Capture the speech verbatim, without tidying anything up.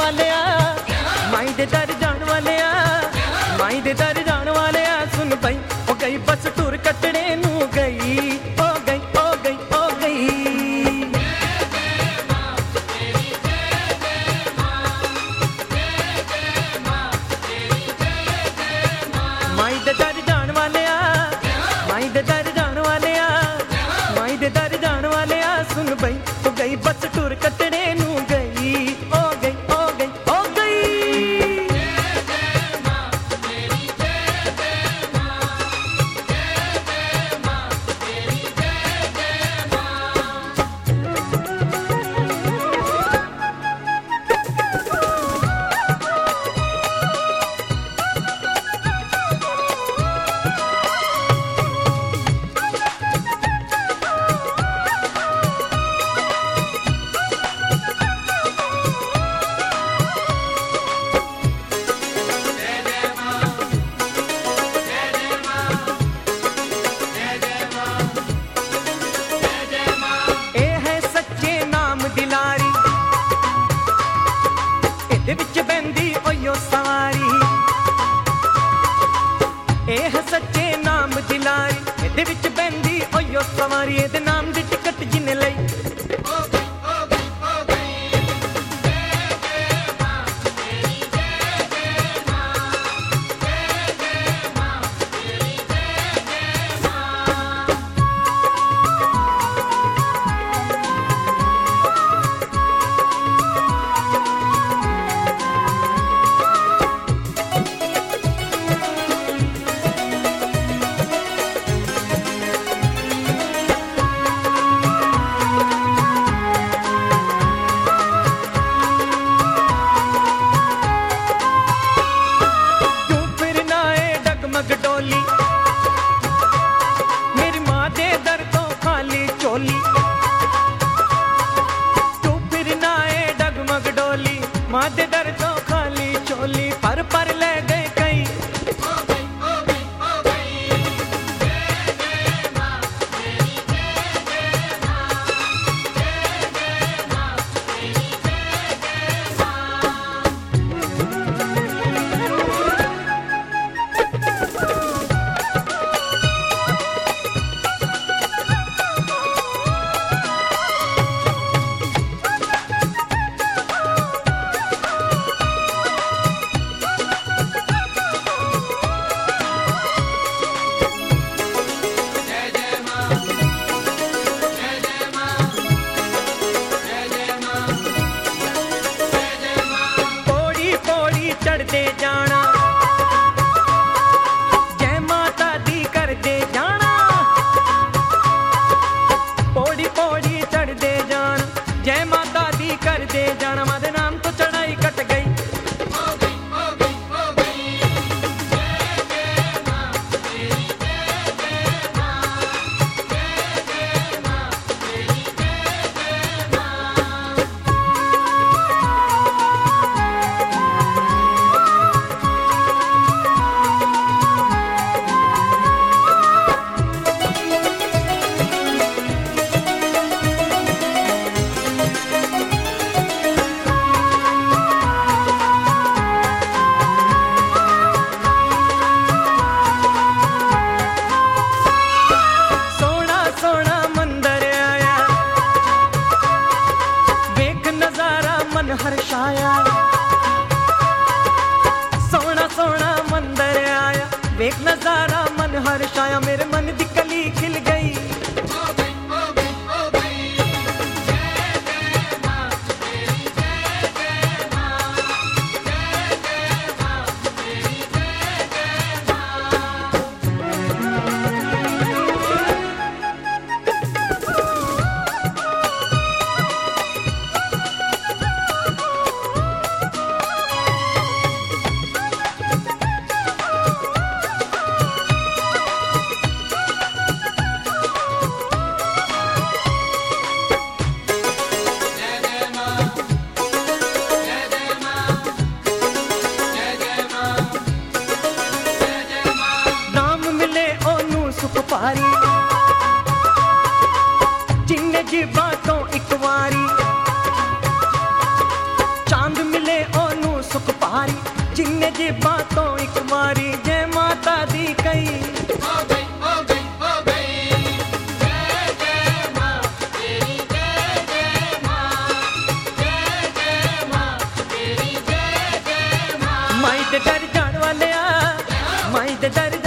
वाले आ माई दे दर जान वाले आ माई दे दर जान वाले आ सुन भाई ओ गई बस टूर कटड़े नू गई ओ गई ओ गई ओ गई माई दे दर जान वाले आ माई दे दर जान वाले आ माई दे दर जान वाले आ सुन भाई ओ गई बस टूर कटड़े नू गई ओ गई ओ गई ओ गई विच बंदी ओयो सारी एह सच्चे नाम दिलारी एदे विच बंदी ओयो सवारी एदे नाम दी टिकट जिने लई डोली मेरी माँ दे दर तो खाली चोली तू फिर ना ए डगमग डोली माँ दे दर तो खाली चोली पर पर ले गए कई चढ़ते जाना जय माता दी करते जाना पौड़ी पौड़ी चढ़ते जाना जय माता दी करते जाना मादे नाम तो चढ़ाई कट गई हर्षाया सोना सोना मंदिर आया देख नजारा मन हर्षाया मेरे मन दी कली खिल गई पारी जिन्ने जी बातों एक वारी चांद मिले ओ दे दर